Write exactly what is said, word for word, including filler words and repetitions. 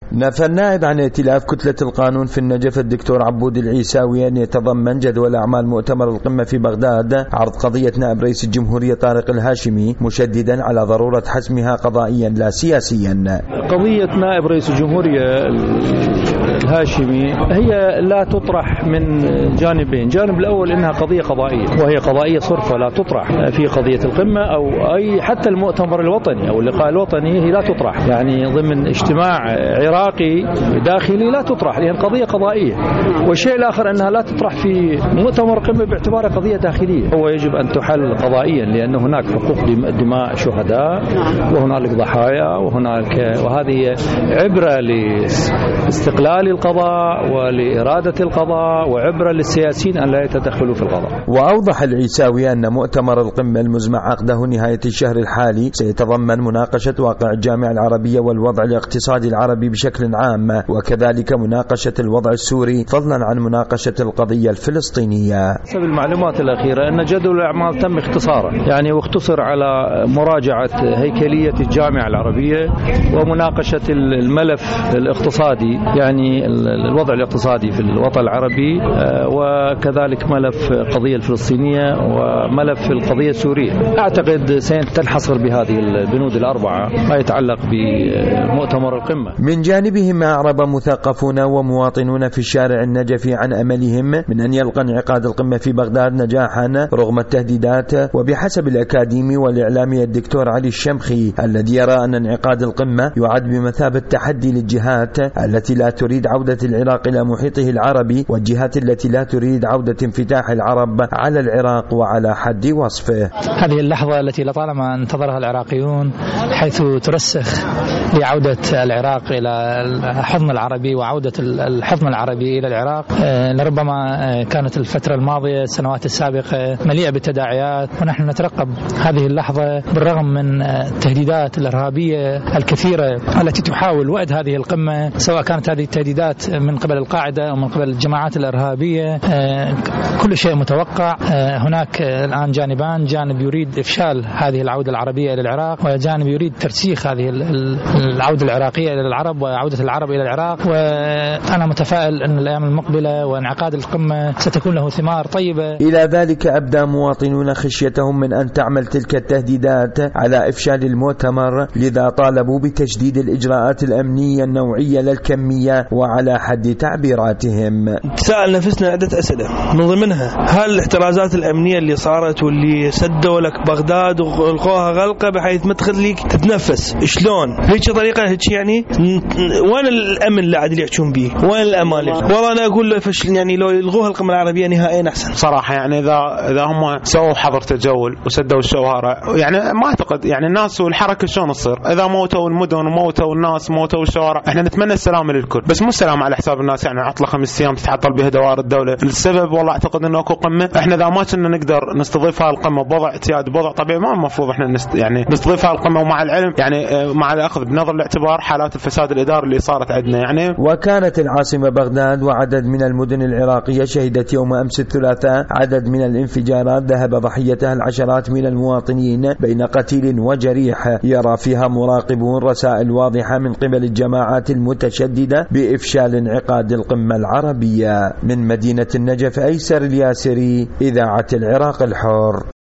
نفى النائب عن ائتلاف كتلة القانون في النجف الدكتور عبود العيساوي أن يتضمن جدول أعمال مؤتمر القمة في بغداد عرض قضية نائب رئيس الجمهورية طارق الهاشمي، مشددا على ضرورة حسمها قضائيا لا سياسيا. قضية نائب رئيس الجمهورية الهاشمي هي لا تطرح من جانبين، جانب الأول إنها قضية قضائية وهي قضائية صرفة لا تطرح في قضية القمة أو أي حتى المؤتمر الوطني أو اللقاء الوطني هي لا تطرح، يعني ضمن اجتماع عراقي داخلي لا تطرح لأن قضية قضائية. والشيء الآخر أنها لا تطرح في مؤتمر قمة باعتبارها قضية داخلية، هو يجب أن تحل قضائيا لأن هناك حقوق دماء شهداء وهنالك ضحايا وهنالك، وهذه عبرة لاستقلال القضاء ولإرادة القضاء وعبرة للسياسيين أن لا يتدخلوا في القضاء. وأوضح العيساوي أن مؤتمر القمة المزمع عقده نهاية الشهر الحالي سيتضمن مناقشة واقع الجامعة العربية والوضع الاقتصادي العربي بشكل عام، وكذلك مناقشة الوضع السوري فضلا عن مناقشة القضية الفلسطينية. حسب المعلومات الأخيرة أن جدول الأعمال تم اختصاره، يعني واختصر على مراجعة هيكلية الجامعة العربية ومناقشة الملف الاقتصادي، يعني الوضع الاقتصادي في الوطن العربي، وكذلك ملف القضية الفلسطينية وملف القضية السورية. أعتقد سينحصر بهذه البنود الأربعة ما يتعلق بمؤتمر القمة. من جانبهم أعرب مثقفون ومواطنون في الشارع النجفي عن أملهم من أن يلقى انعقاد القمة في بغداد نجاحا رغم التهديدات، وبحسب الأكاديمي والإعلامي الدكتور علي الشمخي الذي يرى أن انعقاد القمة يعد بمثابة تحدي للجهات التي لا تريد عودة العراق إلى محيطه العربي والجهات التي لا تريد عودة انفتاح العرب على العراق وعلى حد وصفه. هذه اللحظة التي لطالما انتظرها العراقيون حيث ترسخ لعودة العراق إلى الحضن العربي وعودة الحضن العربي إلى العراق. لربما كانت الفترة الماضية السنوات السابقة مليئة بالتداعيات، ونحن نترقب هذه اللحظة بالرغم من التهديدات الإرهابية الكثيرة التي تحاول وأد هذه القمة، سواء كانت هذه التهديدات من قبل القاعدة أو من قبل الجماعات الإرهابية. كل شيء متوقع. هناك الآن جانبان، جانب يريد إفشال هذه العودة العربية إلى العراق، وجانب يريد ترسيخ هذه العودة العراقية إلى العرب وعودة العرب إلى العراق. وأنا متفائل أن الأيام المقبلة وانعقاد القمة ستكون له ثمار طيبة. إلى ذلك أبدى مواطنون خشيتهم من أن تعمل تلك التهديدات على إفشال المؤتمر، لذا طالبوا بتجديد الإجراءات الأمنية النوعية للكمية وعلى حد تعبيراتهم. تساءل نفسنا عدة أسئلة من ضمنها هل الاحترازات الأمنية اللي صارت واللي سدوا لك بغداد وغلقوها غلقة بحيث ما تخليك تتنفس، شلون هيك طريقة هيك؟ يعني وين الأمن اللي عاد يحكون به؟ وين الأمان؟ والله أنا أقول له فشل، يعني لو يلغوها القمة العربية نهائيا أحسن صراحة. يعني إذا إذا هم سووا حظر تجول وسدوا الشوارع، يعني ما أعتقد يعني الناس والحركة شلون تصير إذا موتوا المدن وموتوا الناس موتوا الشوارع. إحنا نتمنى السلام للكل، بس مو السلام على حساب الناس. يعني عطلة خمس أيام تتعطل بها دوائر الدولة. السبب والله أعتقد إنه أكو قمة، إحنا إذا ما كنا نقدر نستضيفها القمة بوضع اعتياد بوضع طبيعي، ما المفروض إحنا نست يعني نستضيفها القمة، ومع العلم يعني مع الأخذ بنظر الاعتبار حالات الفساد الإداري اللي صارت عندنا. يعني وكانت العاصمة بغداد وعدد من المدن العراقية شهدت يوم أمس الثلاثاء عدد من الانفجارات ذهب ضحيتها العشرات من المواطنين بين قتيل وجريح. يرى فيها مراقبون رسائل واضحة من قبل الجماعات المتشددة بإفشال انعقاد القمة العربية. من مدينة النجف، أيسر الياسري، إذاعة العراق الحر.